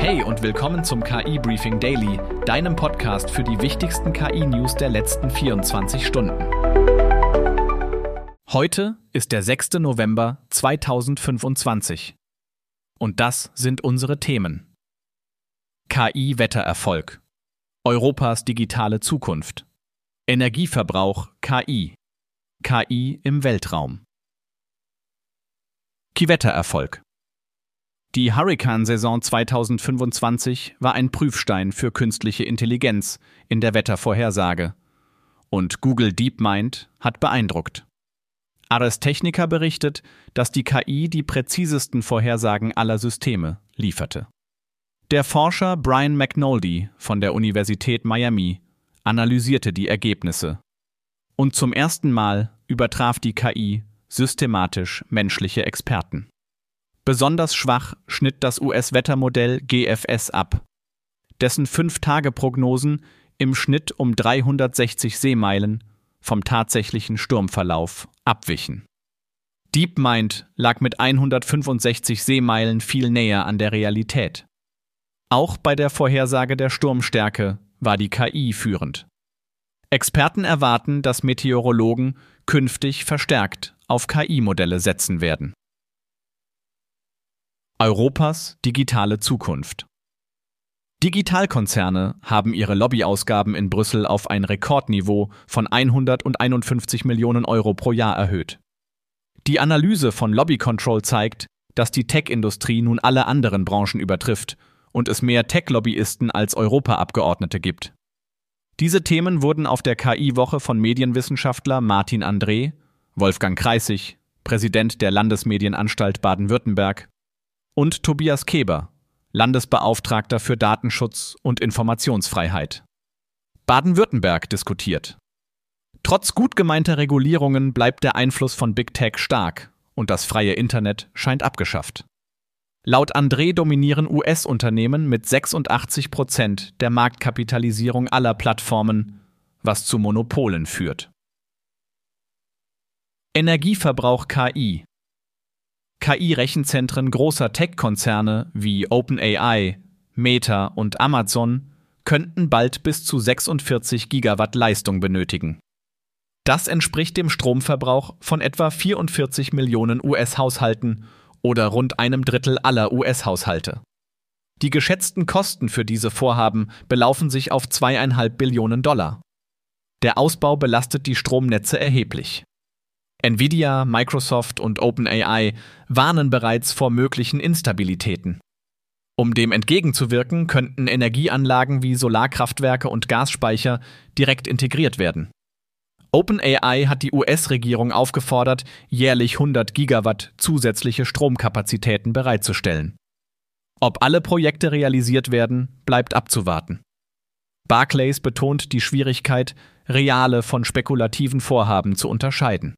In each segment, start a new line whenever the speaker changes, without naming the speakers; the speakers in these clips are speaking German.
Hey und willkommen zum KI Briefing Daily, deinem Podcast für die wichtigsten KI-News der letzten 24 Stunden. Heute ist der 6. November 2025. Und das sind unsere Themen. KI-Wettererfolg. Europas digitale Zukunft. Energieverbrauch KI. KI im Weltraum. KI-Wettererfolg. Die Hurrikansaison 2025 war ein Prüfstein für künstliche Intelligenz in der Wettervorhersage. Und Google DeepMind hat beeindruckt. Ars Technica berichtet, dass die KI die präzisesten Vorhersagen aller Systeme lieferte. Der Forscher Brian McNulty von der Universität Miami analysierte die Ergebnisse. Und zum ersten Mal übertraf die KI systematisch menschliche Experten. Besonders schwach schnitt das US-Wettermodell GFS ab, dessen 5-Tage-Prognosen im Schnitt um 360 Seemeilen vom tatsächlichen Sturmverlauf abwichen. DeepMind lag mit 165 Seemeilen viel näher an der Realität. Auch bei der Vorhersage der Sturmstärke war die KI führend. Experten erwarten, dass Meteorologen künftig verstärkt auf KI-Modelle setzen werden. Europas digitale Zukunft. Digitalkonzerne haben ihre Lobbyausgaben in Brüssel auf ein Rekordniveau von 151 Millionen Euro pro Jahr erhöht. Die Analyse von Lobby Control zeigt, dass die Tech-Industrie nun alle anderen Branchen übertrifft und es mehr Tech-Lobbyisten als Europaabgeordnete gibt. Diese Themen wurden auf der KI-Woche von Medienwissenschaftler Martin André, Wolfgang Kreissig, Präsident der Landesmedienanstalt Baden-Württemberg, und Tobias Keber, Landesbeauftragter für Datenschutz und Informationsfreiheit. Baden-Württemberg diskutiert. Trotz gut gemeinter Regulierungen bleibt der Einfluss von Big Tech stark und das freie Internet scheint abgeschafft. Laut André dominieren US-Unternehmen mit 86% der Marktkapitalisierung aller Plattformen, was zu Monopolen führt. Energieverbrauch KI. KI-Rechenzentren großer Tech-Konzerne wie OpenAI, Meta und Amazon könnten bald bis zu 46 Gigawatt Leistung benötigen. Das entspricht dem Stromverbrauch von etwa 44 Millionen US-Haushalten oder rund einem Drittel aller US-Haushalte. Die geschätzten Kosten für diese Vorhaben belaufen sich auf $2,5 Billionen. Der Ausbau belastet die Stromnetze erheblich. Nvidia, Microsoft und OpenAI warnen bereits vor möglichen Instabilitäten. Um dem entgegenzuwirken, könnten Energieanlagen wie Solarkraftwerke und Gasspeicher direkt integriert werden. OpenAI hat die US-Regierung aufgefordert, jährlich 100 Gigawatt zusätzliche Stromkapazitäten bereitzustellen. Ob alle Projekte realisiert werden, bleibt abzuwarten. Barclays betont die Schwierigkeit, reale von spekulativen Vorhaben zu unterscheiden.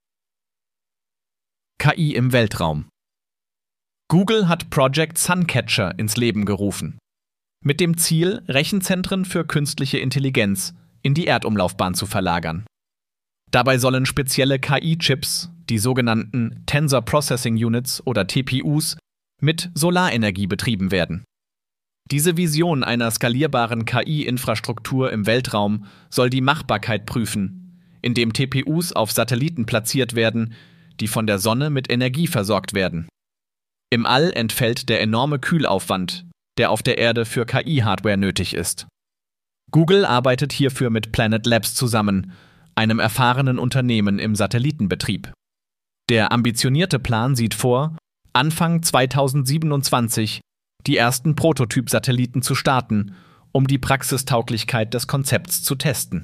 KI im Weltraum. Google hat Project Suncatcher ins Leben gerufen. Mit dem Ziel, Rechenzentren für künstliche Intelligenz in die Erdumlaufbahn zu verlagern. Dabei sollen spezielle KI-Chips, die sogenannten Tensor Processing Units oder TPUs, mit Solarenergie betrieben werden. Diese Vision einer skalierbaren KI-Infrastruktur im Weltraum soll die Machbarkeit prüfen, indem TPUs auf Satelliten platziert werden, die von der Sonne mit Energie versorgt werden. Im All entfällt der enorme Kühlaufwand, der auf der Erde für KI-Hardware nötig ist. Google arbeitet hierfür mit Planet Labs zusammen, einem erfahrenen Unternehmen im Satellitenbetrieb. Der ambitionierte Plan sieht vor, Anfang 2027 die ersten Prototyp-Satelliten zu starten, um die Praxistauglichkeit des Konzepts zu testen.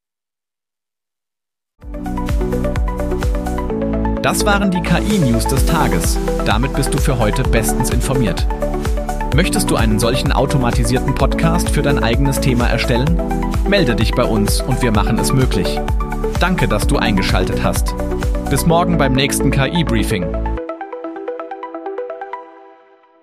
Das waren die KI-News des Tages. Damit bist du für heute bestens informiert. Möchtest du einen solchen automatisierten Podcast für dein eigenes Thema erstellen? Melde dich bei uns und wir machen es möglich. Danke, dass du eingeschaltet hast. Bis morgen beim nächsten KI-Briefing.